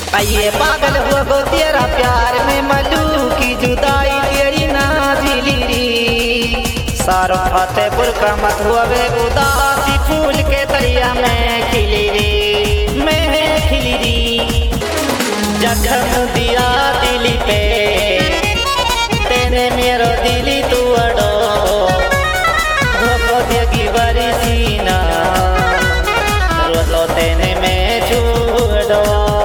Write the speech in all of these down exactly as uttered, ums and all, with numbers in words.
आइए पागल हुआ गो तेरा प्यार में मलू की जुदाई तेरी ना झिली री। सारो फतेहपुर का मत हुआ वे उदासी फूल के तरिया में खिली री, मैं खिली री। जख्म दिया दिली पे तेने मेरो दिली तू अड़ो, धोखो देगी बरी सीना रोलो तेने में छूड़ो।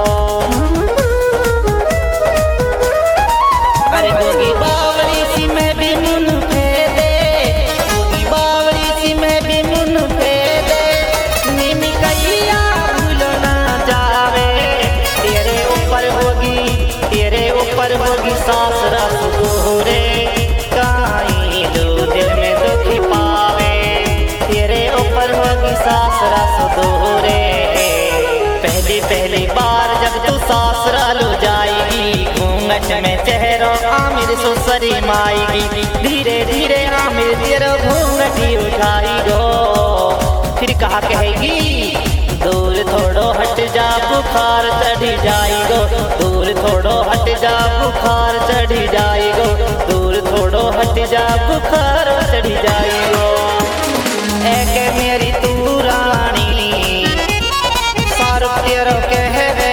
अरे गोगी बावली सी में भी मुन फेदे, गोगी बावली सी में भी मुन फेदे, नीमी कैया भूलो ना जावे। तेरे ऊपर होगी तेरे ऊपर होगी सास रस गोरे, काई दो दिल में दुखी पावे। तेरे ऊपर होगी सास रस गोरे। पहली पहली बार जब तू सासरा लो जाएगी, घूंघट में चेहरो आमिर सुसरी माएगी। धीरे धीरे आमिर तेरो घूंघटी उठाई गो, फिर कहा कहेगी दूर थोड़ो हट जा बुखार चढ़ी जाएगो, दूर थोड़ो हट जा बुखार चढ़ी जाएगो, दूर थोड़ो हट जा बुखार चढ़ी जाएगो। एक मेरी तू रानी सारो तेरो कहवे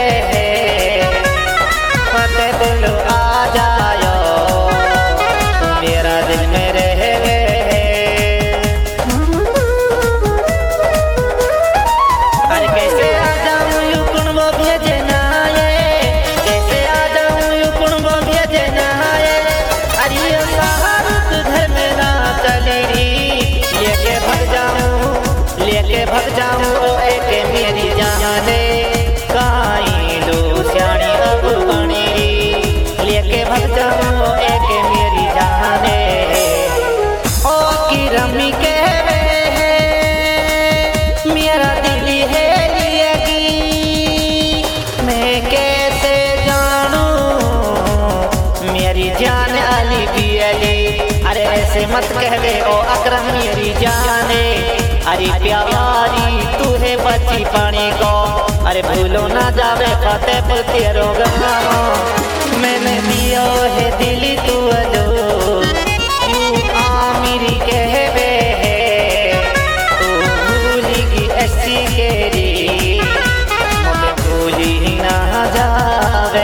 फतेहपुर आ जायो, मेरा दिल में रहवे। अरे कैसे आ जाऊं यू कुणबो भेजे ना ये, कैसे आ जाऊं यू कुणबो भेजे ना ये। अरे ये शाहरुख घर में ना चली री, लेके भग जाऊं लेके भग जाऊं ओ एक मेरी जाने। काई लो श्याणी अब बनी री, लेके भग जाऊं ओ एक मेरी जाने। ओ की रमी कहवे है मेरा दिल है लिएगी, मैं कैसे जानूं मेरी जान अली भी अली। अरे ऐसे मत कहवे ओ अकरम मेरी जाने, अरे प्यारी तू है बची पानी को। अरे भूलो ना जावे फतेहपुर तेरो गाँव, मैंने दियो है दिली तू अलो। यू आमिरी कहवे है तू भूलेगी ऐसी केरी, मुझे भूली ही ना जावे।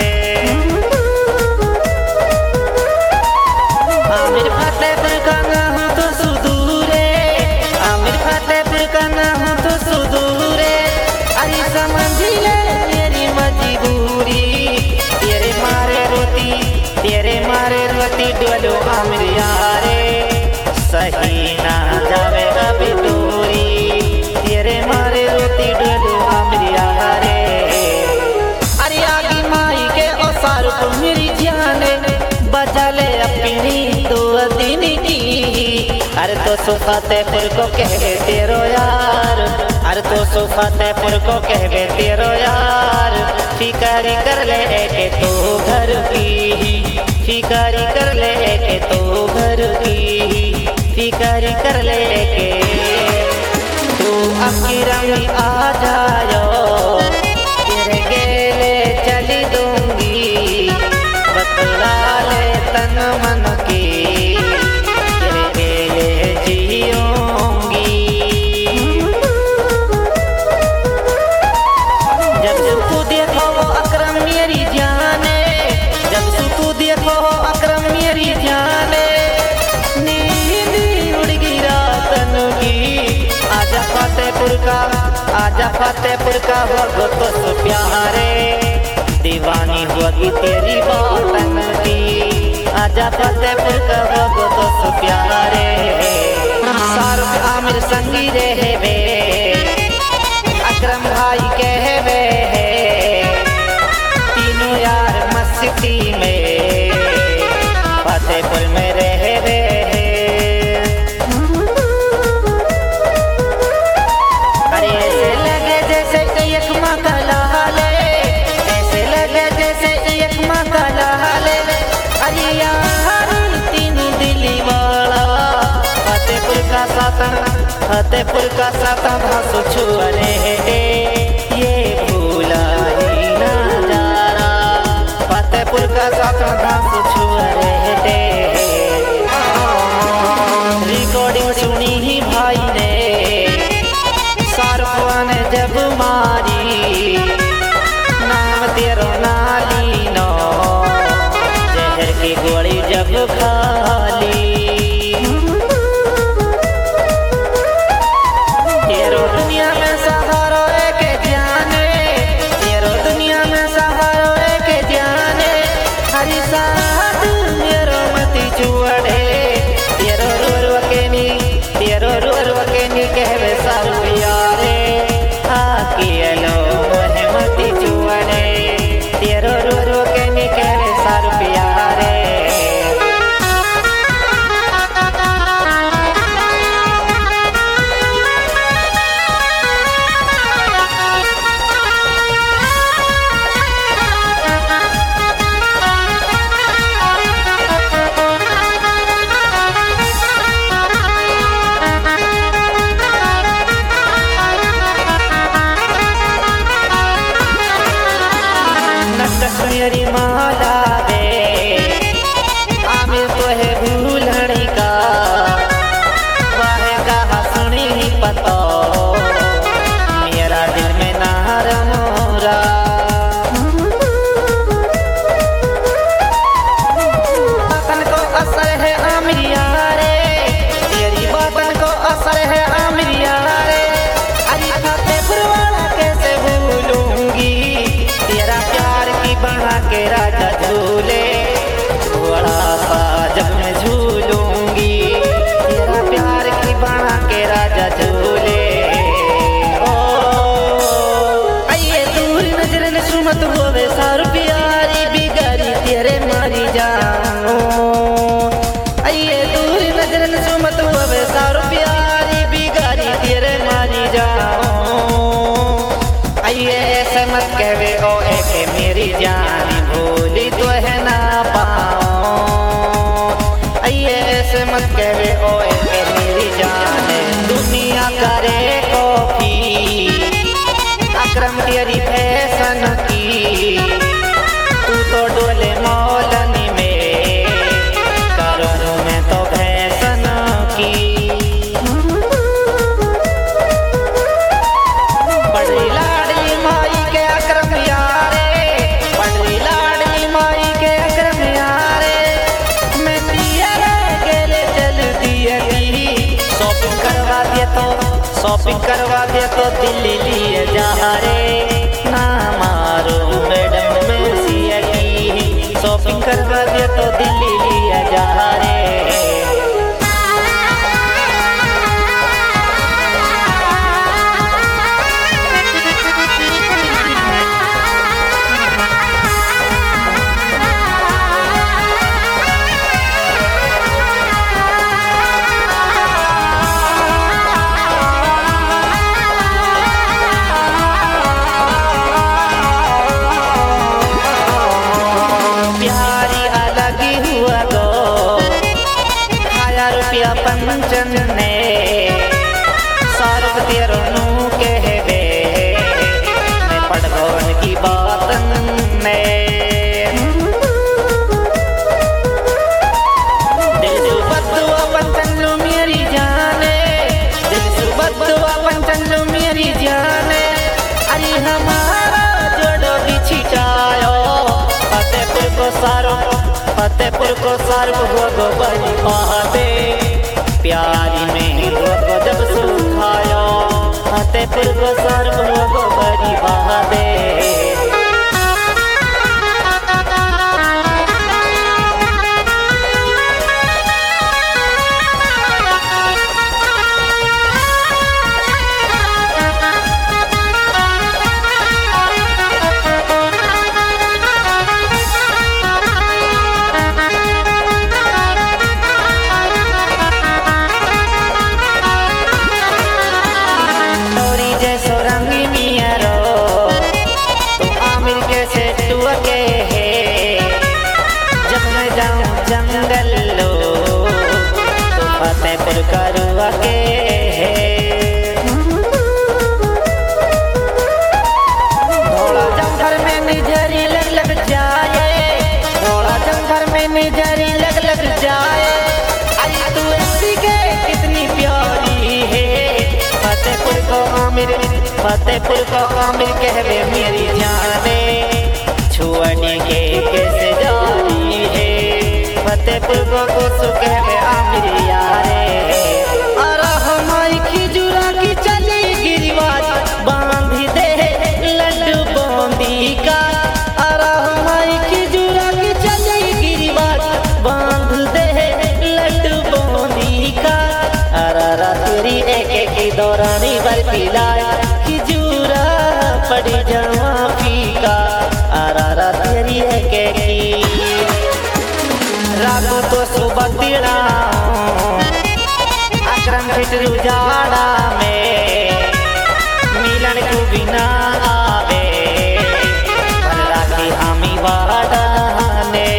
आमिर फतेहपुर का ना हूँ तो सुदूरे, आमिर फतेहपुर का ना हूँ तो सुदूरे। अरे समझ ले मेरी मजबूरी, तेरे मारे रोती तेरे मारे रोती डोलो आमिर यारे, सही ना जावे अभी दूरी। तेरे मारे रोती डोलो आमिर यारे। अरे आगी माई के ओ सारू को मेरी जाने, बजा ले अपनी दो दिन की। अरे तो सो फतेहपुर को कहवे तेरो यार, अरे तो सो फतेहपुर को कहवे तेरो यार। फिकारी कर ले के तो घर की, फिकारी कर ले के तो घर की, फिकारी कर ले के तू अबकी रमी आ जायो। तेरे गेले चली दूंगी, बतला ले तन मन की, तेरे गेले जियूंगी। जब तू देखो वो अकरम मेरी जाने, जब तू देखो वो अकरम मेरी जाने, नींद उड़ गई रातन की। आजा फतेहपुर का आजा फतेहपुर का होगो तो सो प्यारे, दीवानी होगी तेरी बातन की। आजा फतेहपुर का होगो तो सो प्यारे, शाहरुख आमिर संगी रहवे, अकरम भाई कहवे तीनों यार मस्ती में फतेहपुर में रहवे। अरे ऐसे लगे जैसे एक माँ का लाले, ऐसे लगे जैसे एक माँ का लाले। अरे यार तीन दिली वाला फतेहपुर का सातन, फतेहपुर का सातन भासु छुअरे, ये भूला ही ना जा। मारी नाम तेरो नाली नो जहर की गोली जब खाली तेरो दुनिया में सहारो एक जाने तेरो दुनिया में सहारो एक जाने हरी साथ मेरो मती चुअड़े तेरो रोर वकेनी तेरो रोर वकेनी कहवे सब यारे आके लो मोहे मती चुअड़े तेरो रोर वकेनी कहवे सब यारे मेरी माला वे आमिर तो है भूलने का वाहे कहा सुनी ही पता मेरा दिल में नार मोरा बातन को असर है आमिर यारे तेरी बातन को असर है आमिर यारे अरे खाते पुरवाला कैसे भूलूंगी तेरा प्यार की बना के राजा झूले बड़ा सा जब मैं झूलूंगी तेरा प्यार की बना के राजा झूले ओ आइए दूर नजर न सुमत होवे सार प्यारी बिगारी तेरे मारी जाऊं आइए दूर नजर न सुमत होवे सार प्यारी बिगारी तेरे मारी जाऊं आइए ऐसे मत कहवे ओ ऐसे मेरी जान भूली तो है ना पाऊं आइए ऐसे मत कहवे ओ ऐसे मेरी जान दुनिया करे कॉफी अकरम तेरी फैशन की तू तो डोले मौलनी में करूँ मैं तो फैशन की बड़ी लाडली माई के अकरम यारे बड़ी लाडली माई के अकरम यारे मैं दिया गेले चल दिया शॉपिंग करवा दिया तो शॉपिंग करवा दिया तो दिल्ली लिए जा रे ना मारो मैडम में सिया की शॉपिंग करवा दिया तो दिल्ली लिए जा रे पंचन ने सार्व तेरो नू कहवे मैं पढ़वन की बातन ने दिल से बदुआ पंचन लो मेरी जाने दिल से बदुआ पंचन लो मेरी जाने अरे हमारा जोड़ो बिछिटायो फतेहपुर को सारो फतेहपुर को सारो गो बनी महादे प्यारी में को जब सुखायो फतेहपुर को सर्व को बड़ी बहादे जंगल लो तो फतेहपुर करुआ के थोड़ा जंगल में निजरी लग लग जाए थोड़ा जंगल में निजरी लग लग जाए अरे तू ऐसी के कितनी प्यारी है फतेहपुर को आमिर फतेहपुर को आमिर कहवे मेरी जाने छुअने के कैसे जारी है फतेहपुर को गोसु कहवे आमिर यारे अरे हमारी खिजुरा की चली गिरिवाज बांध दे लड्डू बूंदी का अरे हमारी खिजुरा की चली गिरिवाज बांध दे लड्डू बूंदी का अरे तेरी एक एक दौरानी बर्फी लाए खिजूरा पड़ी जमा फीका अरे तेरी एक एक रातों तो सुबह तिड़ा अक्रम फिटरू जाड़ा में मिलन को बिना आवे पर राखी हामी वाड़ाने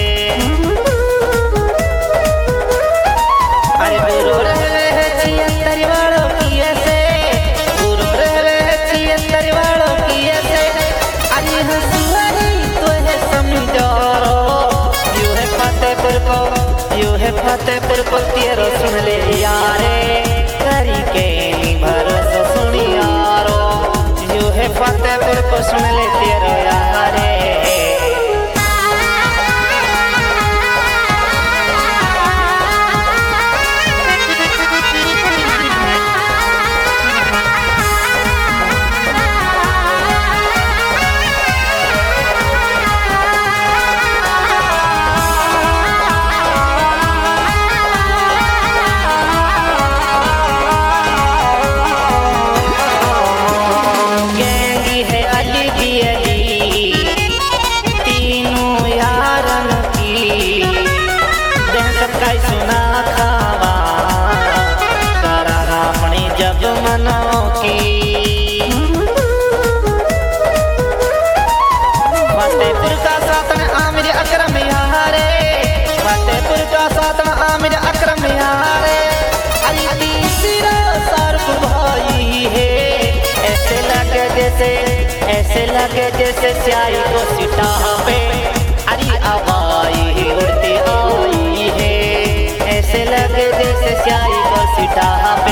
अरे बुरो रहे छियत्तर वालों की ऐसे बुरो रहे छियत्तर वालों की ऐसे अरे हंसुआरी तो है समझो यू है फतेहपुर को यू है फतेहपुर को तेरो सुन ले यारे करी के भरोसा सुनी यारो यू है फतेहपुर को सुन ले तेरो यारे सुना खावा करा अपनी जब मनो की फतेहपुर का सातन आमिर अकरम यारे फतेहपुर का सातन आमिर अकरम यारे अरे तीसरा सारुख भाई है ऐसे लगे जैसे ऐसे लगे जैसे स्याही को सिटा पे अरे हवाई उड़ती आई है ऐसे लगे जैसे स्याही को सिटा पे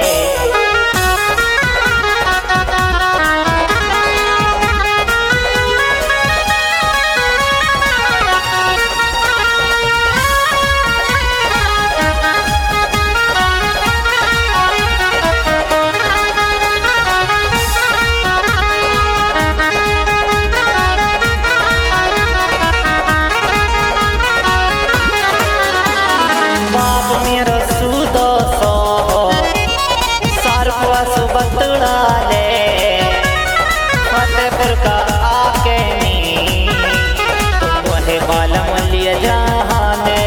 फतेहपुर का आके नी तुम वही बालम लिया जाने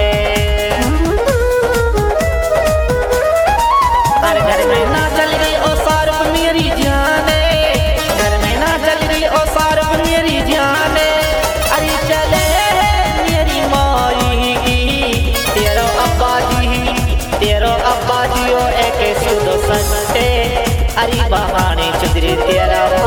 अरे घर में ना चल गई ओ सारुफ मेरी जाने घर में ना चल गई ओ सारुफ मेरी जाने अरे चले मेरी माई की तेरो अब्बा जी तेरो अब्बा जी ओ एक सुदो सस्ते अरे बहाने चुदरी तेरा